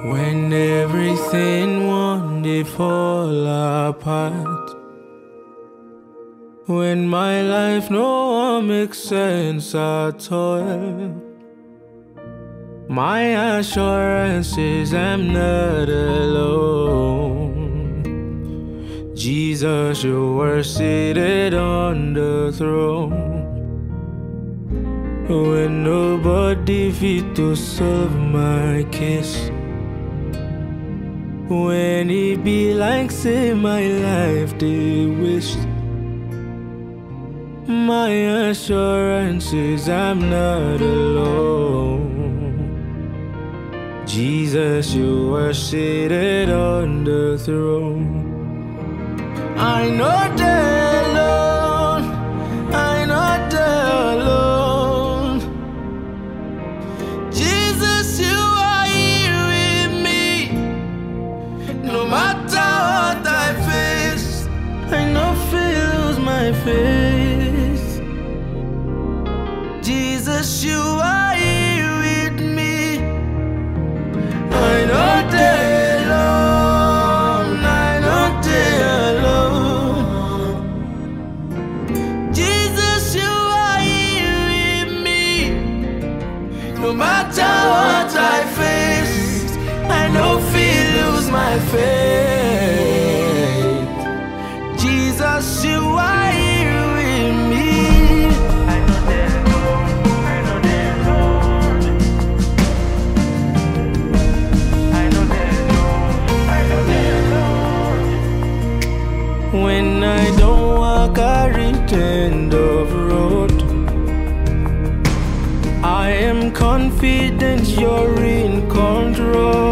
When everything wanted to fall apart, when my life no one makes sense at all, my assurance is I'm not alone. Jesus, you were seated on the throne. When nobody fit to solve my case, when it be like say my life they waste, my assurance is I'm not alone. Jesus, you were seated on the throne. I know they're alone, I know they're alone. Jesus, you are here with me. No matter what I face, I know fear lose my faith. Jesus, you are here with me. I know they're alone, I know they're alone. Jesus, you are here with me. No matter what I face, I know fear lose my faith. Jesus, you are here with me. I know they're alone, I know they're alone. I know they're alone, I know they're alone. When I don't walk a end of road, I am confident you're in control.